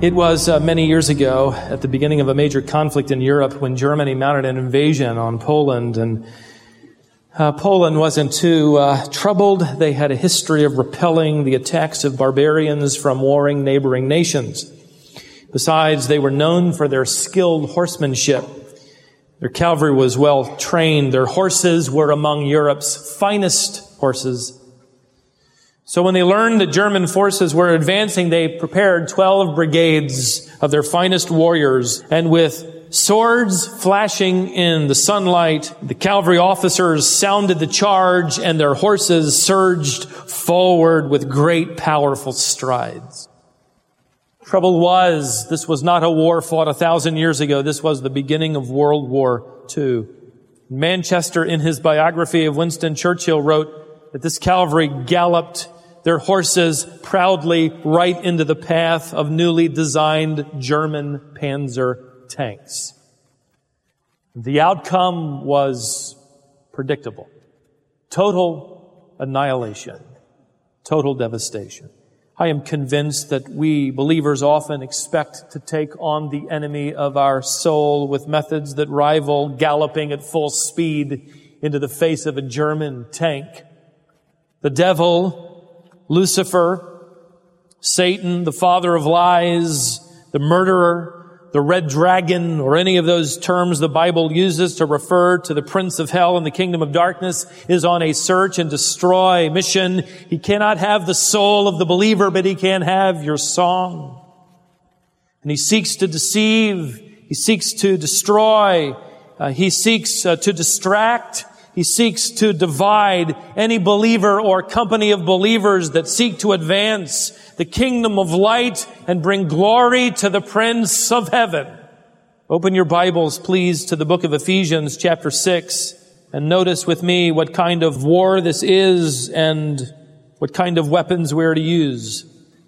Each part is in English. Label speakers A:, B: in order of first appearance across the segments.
A: It was many years ago, at the beginning of a major conflict in Europe, when Germany mounted an invasion on Poland, and Poland wasn't too troubled. They had a history of repelling the attacks of barbarians from warring neighboring nations. Besides, they were known for their skilled horsemanship. Their cavalry was well trained. Their horses were among Europe's finest horses. So when they learned that German forces were advancing, they prepared 12 brigades of their finest warriors. And with swords flashing in the sunlight, the cavalry officers sounded the charge, and their horses surged forward with great, powerful strides. Trouble was, this was not a war fought 1,000 years ago. This was the beginning of World War II. Manchester, in his biography of Winston Churchill, wrote that this cavalry galloped their horses proudly right into the path of newly designed German Panzer tanks. The outcome was predictable. Total annihilation. Total devastation. I am convinced that we believers often expect to take on the enemy of our soul with methods that rival galloping at full speed into the face of a German tank. The devil, Lucifer, Satan, the father of lies, the murderer, the red dragon, or any of those terms the Bible uses to refer to the prince of hell and the kingdom of darkness, is on a search and destroy mission. He cannot have the soul of the believer, but he can have your song. And he seeks to deceive. He seeks to destroy. He seeks to distract. He seeks to divide any believer or company of believers that seek to advance the kingdom of light and bring glory to the Prince of Heaven. Open your Bibles, please, to the book of Ephesians, chapter 6, and notice with me what kind of war this is and what kind of weapons we're to use.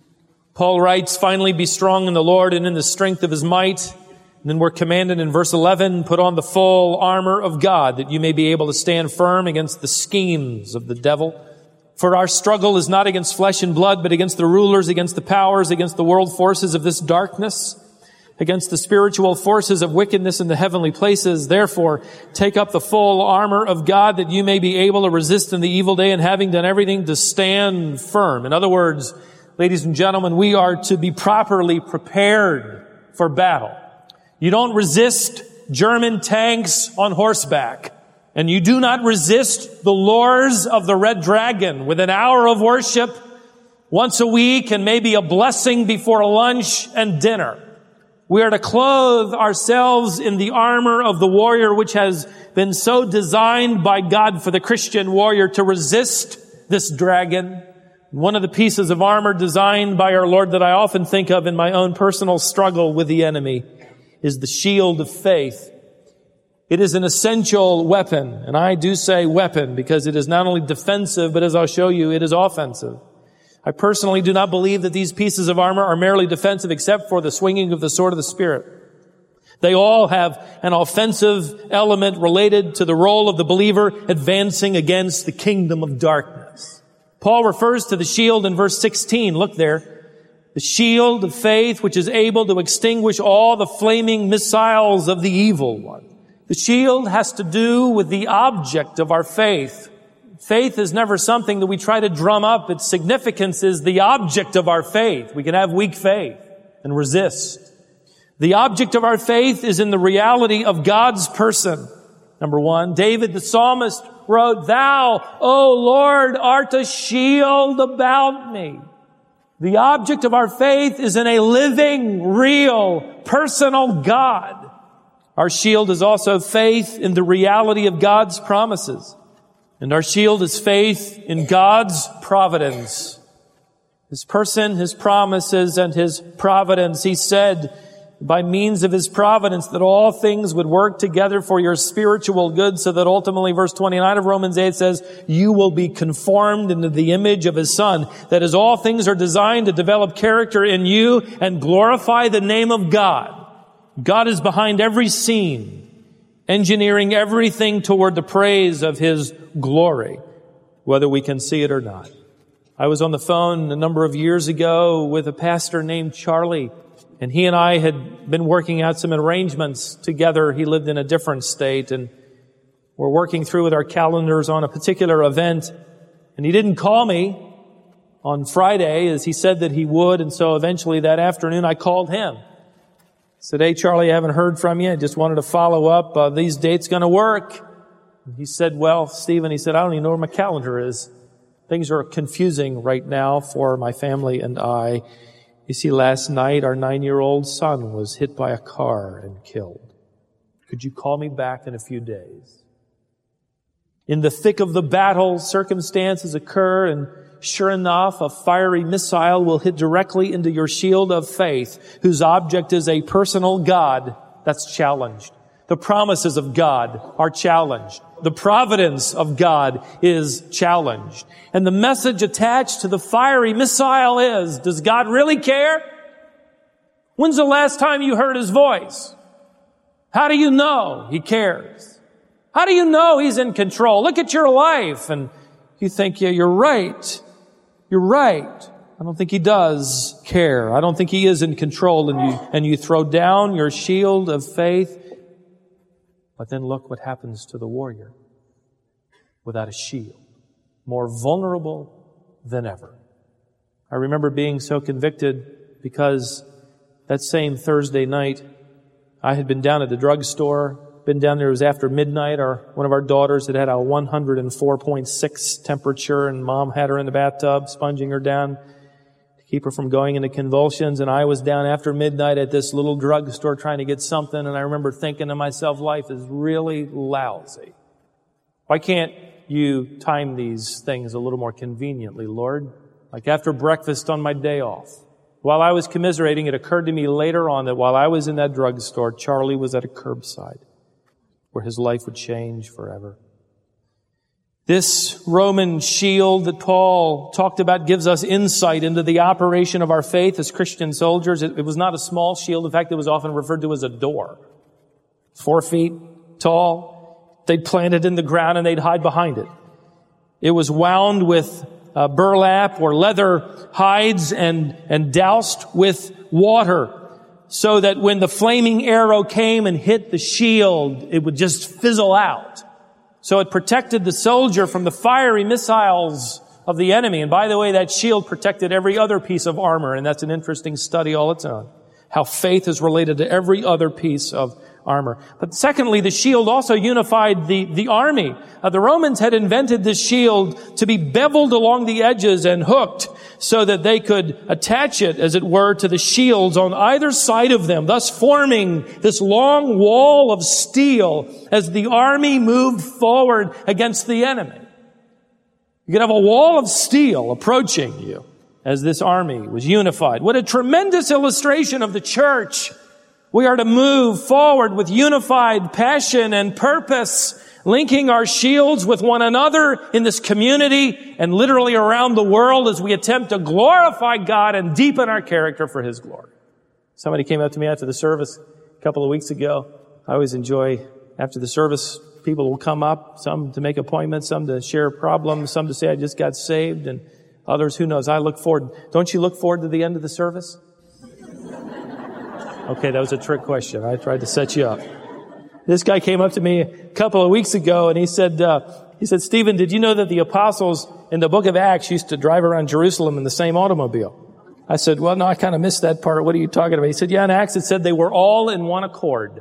A: Paul writes, "Finally be strong in the Lord and in the strength of His might." And then we're commanded in verse 11, "Put on the full armor of God, that you may be able to stand firm against the schemes of the devil. For our struggle is not against flesh and blood, but against the rulers, against the powers, against the world forces of this darkness, against the spiritual forces of wickedness in the heavenly places. Therefore, take up the full armor of God, that you may be able to resist in the evil day, and having done everything, to stand firm." In other words, ladies and gentlemen, we are to be properly prepared for battle. You don't resist German tanks on horseback. And you do not resist the lures of the red dragon with an hour of worship once a week and maybe a blessing before lunch and dinner. We are to clothe ourselves in the armor of the warrior, which has been so designed by God for the Christian warrior to resist this dragon. One of the pieces of armor designed by our Lord that I often think of in my own personal struggle with the enemy is the shield of faith. It is an essential weapon, and I do say weapon because it is not only defensive, but as I'll show you, it is offensive. I personally do not believe that these pieces of armor are merely defensive except for the swinging of the sword of the Spirit. They all have an offensive element related to the role of the believer advancing against the kingdom of darkness. Paul refers to the shield in verse 16. Look there. The shield of faith, which is able to extinguish all the flaming missiles of the evil one. The shield has to do with the object of our faith. Faith is never something that we try to drum up. Its significance is the object of our faith. We can have weak faith and resist. The object of our faith is in the reality of God's person. Number one, David the psalmist wrote, "Thou, O Lord, art a shield about me." The object of our faith is in a living, real, personal God. Our shield is also faith in the reality of God's promises. And our shield is faith in God's providence. His person, His promises, and His providence. He said, by means of His providence, that all things would work together for your spiritual good, so that ultimately, verse 29 of Romans 8 says, you will be conformed into the image of His Son. That is, all things are designed to develop character in you and glorify the name of God. God is behind every scene, engineering everything toward the praise of His glory, whether we can see it or not. I was on the phone a number of years ago with a pastor named Charlie. And he and I had been working out some arrangements together. He lived in a different state, and we're working through with our calendars on a particular event. And he didn't call me on Friday as he said that he would. And so eventually that afternoon I called him. I said, "Hey, Charlie, I haven't heard from you. I just wanted to follow up. Are these dates going to work?" And he said, "Well, Stephen," he said, "I don't even know where my calendar is. Things are confusing right now for my family and I. You see, last night our 9-year-old son was hit by a car and killed. Could you call me back in a few days?" In the thick of the battle, circumstances occur, and sure enough, a fiery missile will hit directly into your shield of faith, whose object is a personal God that's challenged. The promises of God are challenged. The providence of God is challenged. And the message attached to the fiery missile is, does God really care? When's the last time you heard His voice? How do you know He cares? How do you know He's in control? Look at your life and you think, yeah, you're right. You're right. I don't think He does care. I don't think He is in control. And you throw down your shield of faith. But then look what happens to the warrior without a shield. More vulnerable than ever. I remember being so convicted because that same Thursday night, I had been down at the drugstore. Been down there, it was after midnight. One of our daughters had a 104.6 temperature, and Mom had her in the bathtub, sponging her down to keep her from going into convulsions. And I was down after midnight at this little drugstore trying to get something, and I remember thinking to myself, life is really lousy. Why can't you time these things a little more conveniently, Lord? Like after breakfast on my day off. While I was commiserating, it occurred to me later on that while I was in that drugstore, Charlie was at a curbside, where his life would change forever. This Roman shield that Paul talked about gives us insight into the operation of our faith as Christian soldiers. It was not a small shield. In fact, it was often referred to as a door. 4 feet tall. They'd plant it in the ground and they'd hide behind it. It was wound with burlap or leather hides and doused with water, so that when the flaming arrow came and hit the shield, it would just fizzle out. So it protected the soldier from the fiery missiles of the enemy. And by the way, that shield protected every other piece of armor, and that's an interesting study all its own. How faith is related to every other piece of armor. But secondly, the shield also unified the army. The Romans had invented this shield to be beveled along the edges and hooked so that they could attach it, as it were, to the shields on either side of them, thus forming this long wall of steel as the army moved forward against the enemy. You could have a wall of steel approaching you as this army was unified. What a tremendous illustration of the church. We are to move forward with unified passion and purpose, linking our shields with one another in this community and literally around the world as we attempt to glorify God and deepen our character for His glory. Somebody came up to me after the service a couple of weeks ago. I always enjoy, after the service, people will come up, some to make appointments, some to share problems, some to say, I just got saved, and others, who knows. I look forward. Don't you look forward to the end of the service? Okay, that was a trick question. I tried to set you up. This guy came up to me a couple of weeks ago and he said, Stephen, did you know that the apostles in the book of Acts used to drive around Jerusalem in the same automobile? I said, well, no, I kind of missed that part. What are you talking about? He said, yeah, in Acts it said they were all in one accord.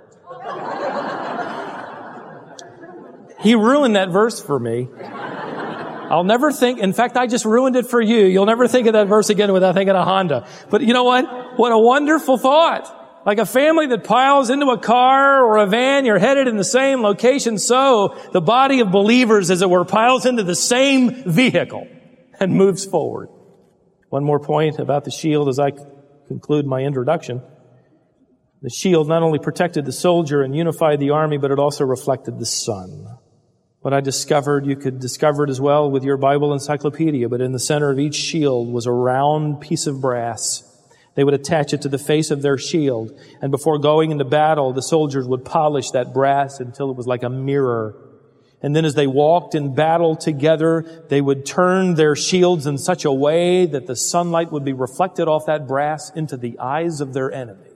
A: He ruined that verse for me. I'll never think, in fact, I just ruined it for you. You'll never think of that verse again without thinking of Honda. But you know what? What a wonderful thought. Like a family that piles into a car or a van, you're headed in the same location. So the body of believers, as it were, piles into the same vehicle and moves forward. One more point about the shield as I conclude my introduction. The shield not only protected the soldier and unified the army, but it also reflected the sun. What I discovered, you could discover it as well with your Bible encyclopedia, but in the center of each shield was a round piece of brass. They would attach it to the face of their shield. And before going into battle, the soldiers would polish that brass until it was like a mirror. And then as they walked in battle together, they would turn their shields in such a way that the sunlight would be reflected off that brass into the eyes of their enemy.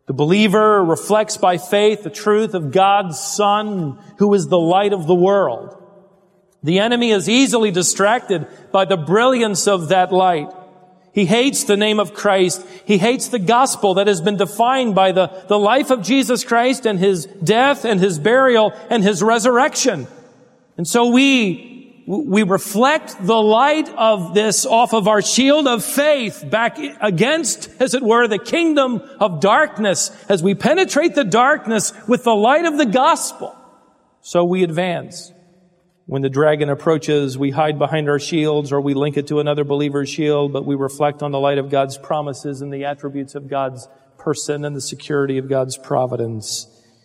A: The believer reflects by faith the truth of God's Son, who is the light of the world. The enemy is easily distracted by the brilliance of that light. He hates the name of Christ. He hates the gospel that has been defined by the life of Jesus Christ and His death and His burial and His resurrection. And so we reflect the light of this off of our shield of faith back against, as it were, the kingdom of darkness as we penetrate the darkness with the light of the gospel. So we advance. When the dragon approaches, we hide behind our shields or we link it to another believer's shield, but we reflect on the light of God's promises and the attributes of God's person and the security of God's providence.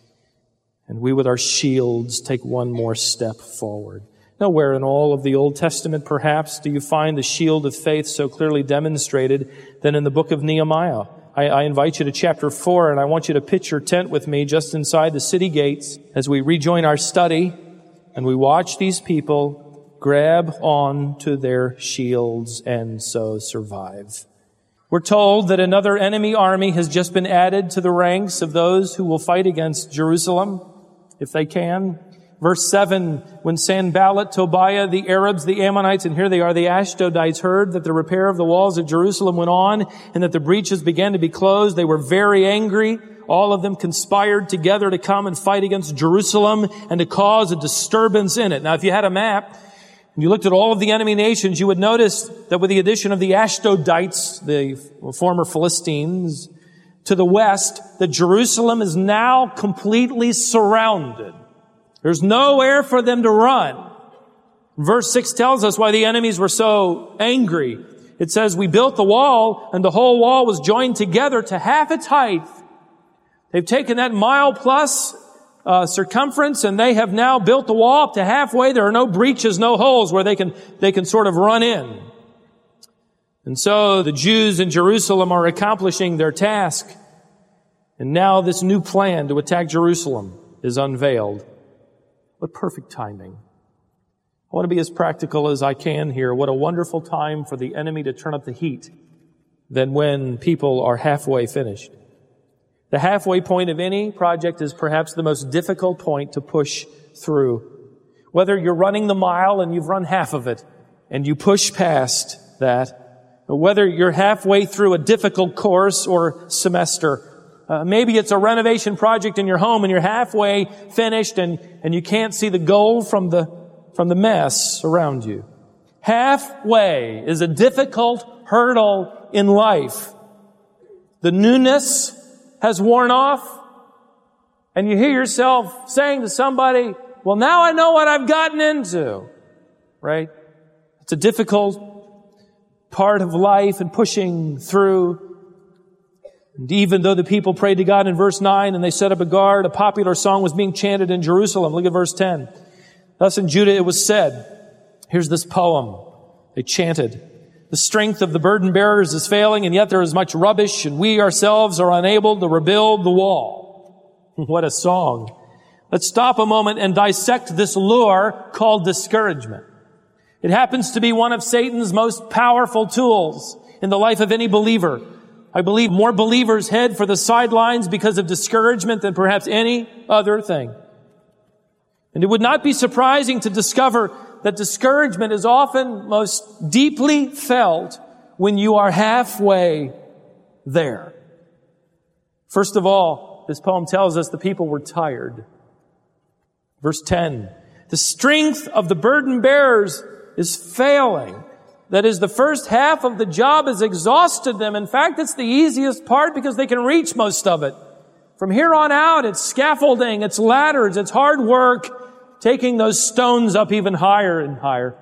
A: And we with our shields take one more step forward. Nowhere in all of the Old Testament, perhaps, do you find the shield of faith so clearly demonstrated than in the book of Nehemiah. I invite you to chapter 4, and I want you to pitch your tent with me just inside the city gates as we rejoin our study. And we watch these people grab on to their shields and so survive. We're told that another enemy army has just been added to the ranks of those who will fight against Jerusalem, if they can. Verse 7, when Sanballat, Tobiah, the Arabs, the Ammonites, and here they are, the Ashdodites, heard that the repair of the walls of Jerusalem went on and that the breaches began to be closed, they were very angry. All of them conspired together to come and fight against Jerusalem and to cause a disturbance in it. Now, if you had a map and you looked at all of the enemy nations, you would notice that with the addition of the Ashdodites, the former Philistines, to the west, that Jerusalem is now completely surrounded. There's nowhere for them to run. Verse 6 tells us why the enemies were so angry. It says, we built the wall, and the whole wall was joined together to half its height. They've taken that mile-plus circumference, and they have now built the wall up to halfway. There are no breaches, no holes where they can sort of run in. And so the Jews in Jerusalem are accomplishing their task. And now this new plan to attack Jerusalem is unveiled. What perfect timing. I want to be as practical as I can here. What a wonderful time for the enemy to turn up the heat than when people are halfway finished. The halfway point of any project is perhaps the most difficult point to push through. Whether you're running the mile and you've run half of it and you push past that, or whether you're halfway through a difficult course or semester, maybe it's a renovation project in your home and you're halfway finished and you can't see the goal from the mess around you. Halfway is a difficult hurdle in life. The newness has worn off, and you hear yourself saying to somebody, well, now I know what I've gotten into, right? It's a difficult part of life and pushing through. And even though the people prayed to God in verse 9 and they set up a guard, a popular song was being chanted in Jerusalem. Look at verse 10. Thus in Judah it was said, here's this poem. They chanted, the strength of the burden bearers is failing, and yet there is much rubbish, and we ourselves are unable to rebuild the wall. What a song. Let's stop a moment and dissect this lure called discouragement. It happens to be one of Satan's most powerful tools in the life of any believer. I believe more believers head for the sidelines because of discouragement than perhaps any other thing. And it would not be surprising to discover that discouragement is often most deeply felt when you are halfway there. First of all, this poem tells us the people were tired. Verse 10, the strength of the burden bearers is failing. That is, the first half of the job has exhausted them. In fact, it's the easiest part because they can reach most of it. From here on out, it's scaffolding, it's ladders, it's hard work, taking those stones up even higher and higher.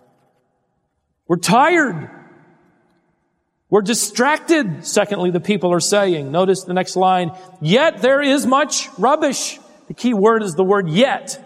A: We're tired. We're distracted, secondly, the people are saying. Notice the next line. Yet there is much rubbish. The key word is the word yet.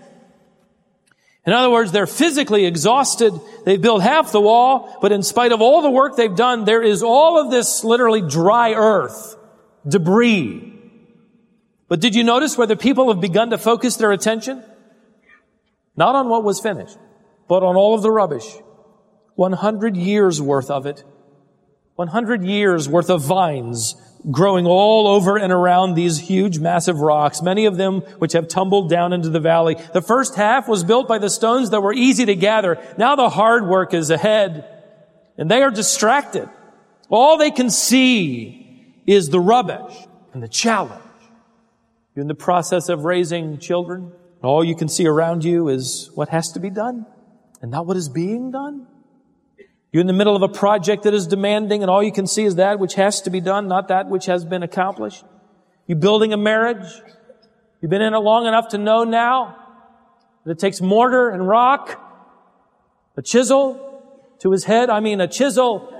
A: In other words, they're physically exhausted. They've built half the wall, but in spite of all the work they've done, there is all of this literally dry earth, debris. But did you notice where the people have begun to focus their attention? Not on what was finished, but on all of the rubbish. 100 years worth of it. 100 years worth of vines growing all over and around these huge, massive rocks, many of them which have tumbled down into the valley. The first half was built by the stones that were easy to gather. Now the hard work is ahead, and they are distracted. All they can see is the rubbish and the challenge. You're in the process of raising children. All you can see around you is what has to be done and not what is being done. You're in the middle of a project that is demanding, and all you can see is that which has to be done, not that which has been accomplished. You're building a marriage. You've been in it long enough to know now that it takes mortar and rock, a chisel to his head. A chisel.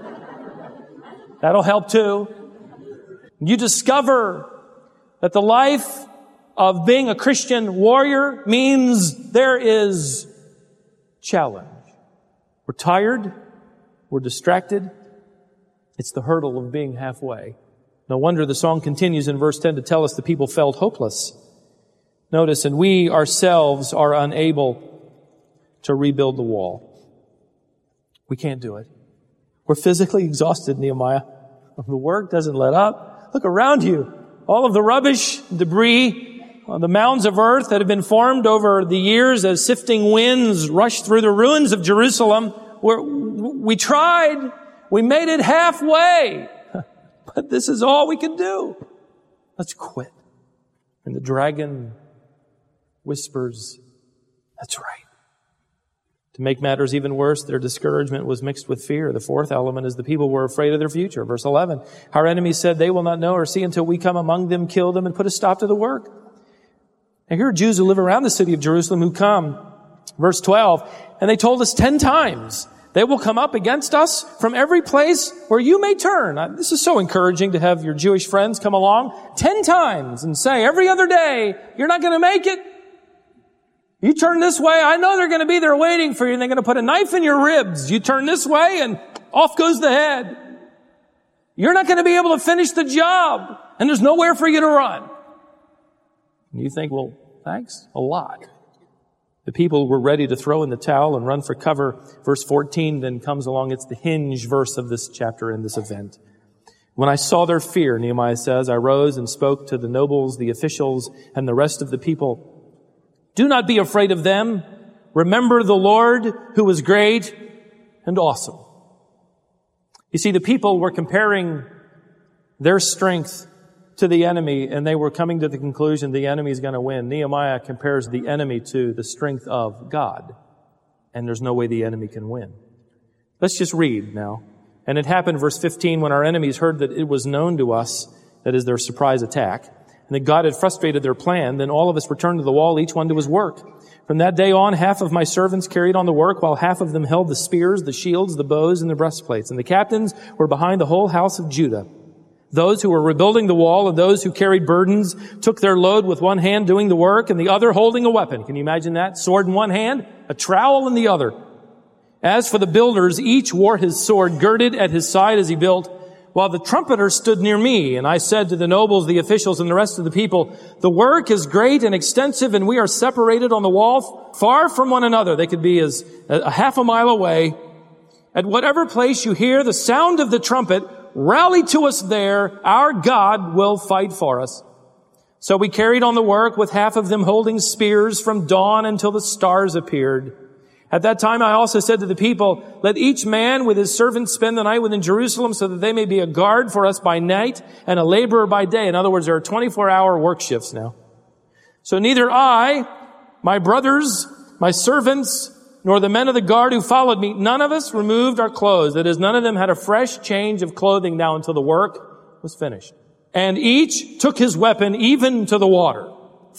A: That'll help too. You discover that the life of being a Christian warrior means there is challenge. We're tired. We're distracted. It's the hurdle of being halfway. No wonder the song continues in verse 10 to tell us the people felt hopeless. Notice, and we ourselves are unable to rebuild the wall. We can't do it. We're physically exhausted, Nehemiah. The work doesn't let up. Look around you. All of the rubbish, debris, the mounds of earth that have been formed over the years as sifting winds rush through the ruins of Jerusalem. We tried. We made it halfway. But this is all we can do. Let's quit. And the dragon whispers, that's right. To make matters even worse, their discouragement was mixed with fear. The fourth element is the people were afraid of their future. Verse 11, our enemies said they will not know or see until we come among them, kill them, and put a stop to the work. Now here are Jews who live around the city of Jerusalem who come, verse 12, and they told us 10 times, they will come up against us from every place where you may turn. This is so encouraging to have your Jewish friends come along 10 times and say every other day, you're not going to make it. You turn this way, I know they're going to be there waiting for you, and they're going to put a knife in your ribs. You turn this way, and off goes the head. You're not going to be able to finish the job, and there's nowhere for you to run. And you think, well, thanks a lot. The people were ready to throw in the towel and run for cover. Verse 14 then comes along. It's the hinge verse of this chapter and this event. When I saw their fear, Nehemiah says, I rose and spoke to the nobles, the officials, and the rest of the people. Do not be afraid of them. Remember the Lord who is great and awesome. You see, the people were comparing their strength to the enemy, and they were coming to the conclusion the enemy is going to win. Nehemiah compares the enemy to the strength of God, and there's no way the enemy can win. Let's just read now. And it happened, verse 15, when our enemies heard that it was known to us, that is their surprise attack, and that God had frustrated their plan, then all of us returned to the wall, each one to his work. From that day on, half of my servants carried on the work, while half of them held the spears, the shields, the bows, and the breastplates. And the captains were behind the whole house of Judah. Those who were rebuilding the wall and those who carried burdens took their load with one hand doing the work and the other holding a weapon. Can you imagine that? Sword in one hand, a trowel in the other. As for the builders, each wore his sword girded at his side as he built, while the trumpeter stood near me. And I said to the nobles, the officials, and the rest of the people, the work is great and extensive, and we are separated on the wall far from one another. They could be as a half a mile away. At whatever place you hear the sound of the trumpet, rally to us there. Our God will fight for us. So we carried on the work with half of them holding spears from dawn until the stars appeared. At that time I also said to the people, let each man with his servants spend the night within Jerusalem so that they may be a guard for us by night and a laborer by day. In other words, there are 24-hour work shifts now. So neither I, my brothers, my servants, nor the men of the guard who followed me, none of us removed our clothes. That is, none of them had a fresh change of clothing now until the work was finished. And each took his weapon even to the water.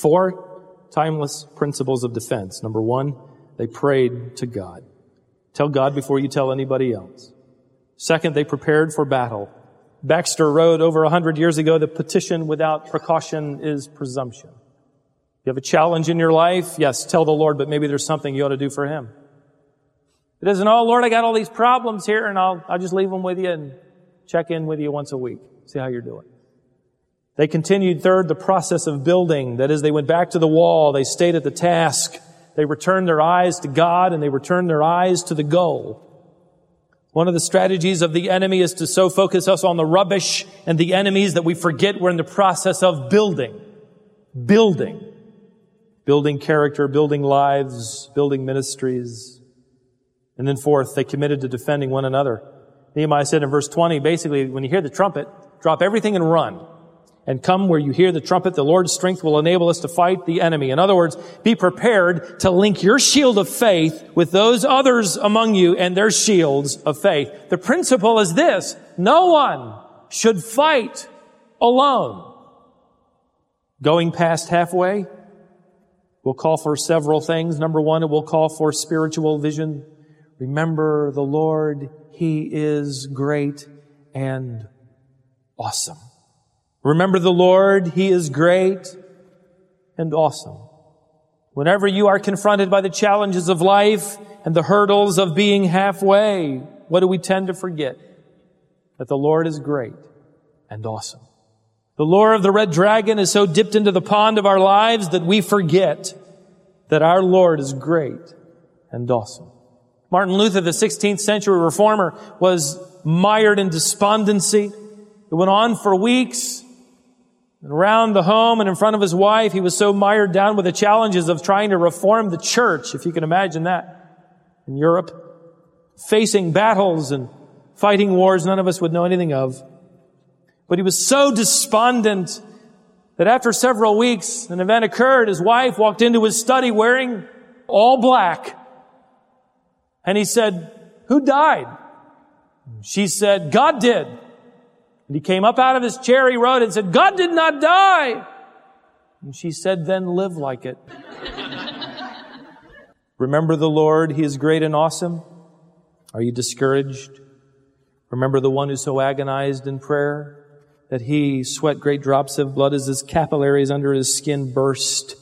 A: 4 timeless principles of defense. Number 1, they prayed to God. Tell God before you tell anybody else. Second, they prepared for battle. Baxter wrote over 100 years ago, the petition without precaution is presumption. You have a challenge in your life? Yes, tell the Lord, but maybe there's something you ought to do for Him. It isn't, oh, Lord, I got all these problems here, and I'll just leave them with you and check in with you once a week. See how you're doing. They continued, third, the process of building. That is, they went back to the wall. They stayed at the task. They returned their eyes to God, and they returned their eyes to the goal. One of the strategies of the enemy is to so focus us on the rubbish and the enemies that we forget we're in the process of building. Building character, building lives, building ministries. And then fourth, they committed to defending one another. Nehemiah said in verse 20, basically, when you hear the trumpet, drop everything and run. And come where you hear the trumpet, the Lord's strength will enable us to fight the enemy. In other words, be prepared to link your shield of faith with those others among you and their shields of faith. The principle is this: no one should fight alone. Going past halfway will call for several things. Number one, it will call for spiritual vision. Remember the Lord, He is great and awesome. Remember the Lord, He is great and awesome. Whenever you are confronted by the challenges of life and the hurdles of being halfway, what do we tend to forget? That the Lord is great and awesome. The lure of the red dragon is so dipped into the pond of our lives that we forget that our Lord is great and awesome. Martin Luther, the 16th century reformer, was mired in despondency. It went on for weeks. And around the home and in front of his wife, he was so mired down with the challenges of trying to reform the church, if you can imagine that, in Europe, facing battles and fighting wars none of us would know anything of. But he was so despondent that after several weeks, an event occurred. His wife walked into his study wearing all black. And he said, "Who died?" She said, "God did." And he came up out of his chair, he wrote and said, "God did not die." And she said, "Then live like it." Remember the Lord, He is great and awesome. Are you discouraged? Remember the one who so agonized in prayer that he sweat great drops of blood as his capillaries under his skin burst.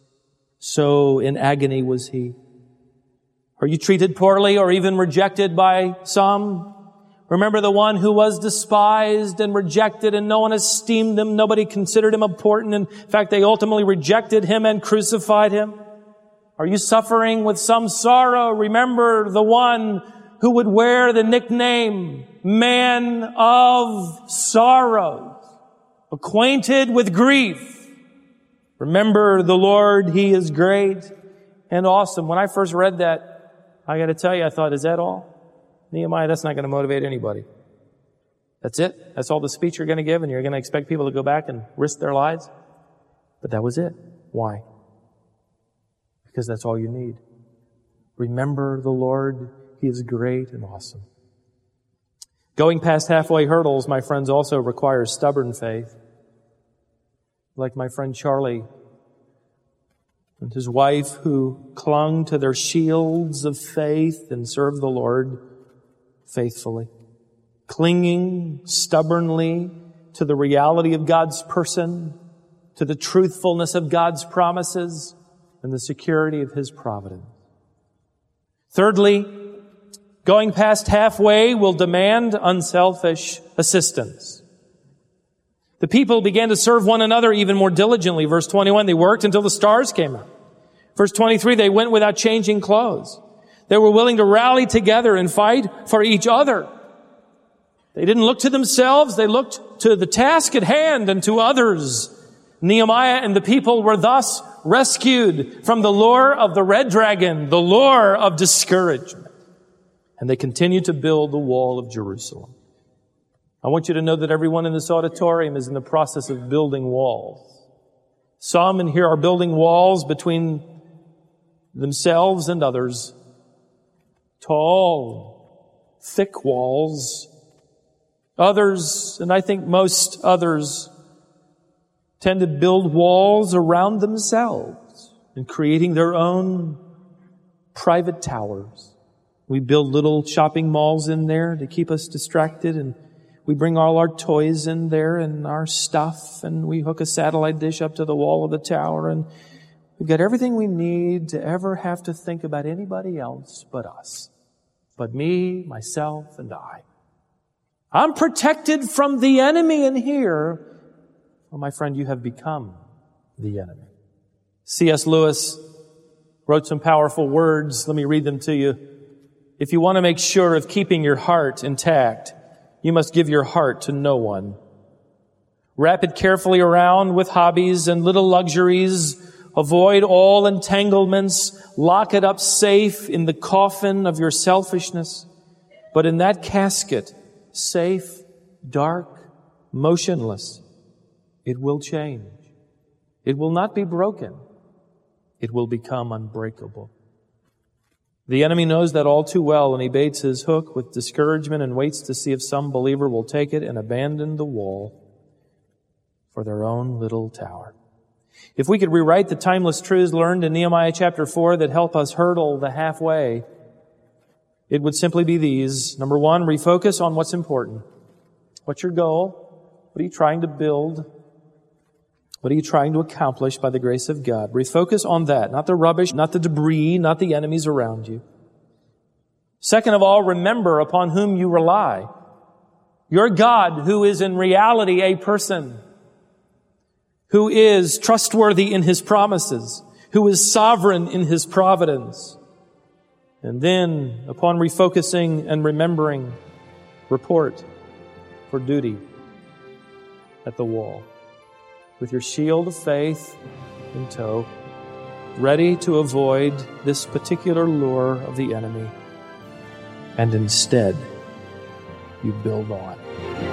A: So in agony was he. Are you treated poorly or even rejected by some? Remember the one who was despised and rejected, and no one esteemed him. Nobody considered him important. In fact, they ultimately rejected him and crucified him. Are you suffering with some sorrow? Remember the one who would wear the nickname Man of Sorrows, acquainted with grief. Remember the Lord, He is great and awesome. When I first read that, I got to tell you, I thought, is that all? Nehemiah, that's not going to motivate anybody. That's it? That's all the speech you're going to give, and you're going to expect people to go back and risk their lives? But that was it. Why? Because that's all you need. Remember the Lord, He is great and awesome. Going past halfway hurdles, my friends, also requires stubborn faith. Like my friend Charlie and his wife, who clung to their shields of faith and served the Lord faithfully, clinging stubbornly to the reality of God's person, to the truthfulness of God's promises, and the security of His providence. Thirdly, going past halfway will demand unselfish assistance. The people began to serve one another even more diligently. Verse 21, they worked until the stars came out. Verse 23, they went without changing clothes. They were willing to rally together and fight for each other. They didn't look to themselves. They looked to the task at hand and to others. Nehemiah and the people were thus rescued from the lure of the red dragon, the lure of discouragement. And they continued to build the wall of Jerusalem. I want you to know that everyone in this auditorium is in the process of building walls. Some in here are building walls between themselves and others. Tall, thick walls. Others, and I think most others, tend to build walls around themselves and creating their own private towers. We build little shopping malls in there to keep us distracted, and we bring all our toys in there and our stuff, and we hook a satellite dish up to the wall of the tower, and we've got everything we need to ever have to think about anybody else but us. But me, myself, and I. I'm protected from the enemy in here. Well, my friend, you have become the enemy. C.S. Lewis wrote some powerful words. Let me read them to you. If you want to make sure of keeping your heart intact, you must give your heart to no one. Wrap it carefully around with hobbies and little luxuries. Avoid all entanglements. Lock it up safe in the coffin of your selfishness. But in that casket, safe, dark, motionless, it will change. It will not be broken. It will become unbreakable. The enemy knows that all too well, and he baits his hook with discouragement and waits to see if some believer will take it and abandon the wall for their own little tower. If we could rewrite the timeless truths learned in Nehemiah chapter 4 that help us hurdle the halfway, it would simply be these. Number one, refocus on what's important. What's your goal? What are you trying to build? What are you trying to accomplish by the grace of God? Refocus on that, not the rubbish, not the debris, not the enemies around you. Second of all, remember upon whom you rely. Your God, who is in reality a person, who is trustworthy in His promises, who is sovereign in His providence. And then, upon refocusing and remembering, report for duty at the wall, with your shield of faith in tow, ready to avoid this particular lure of the enemy. And instead, you build on.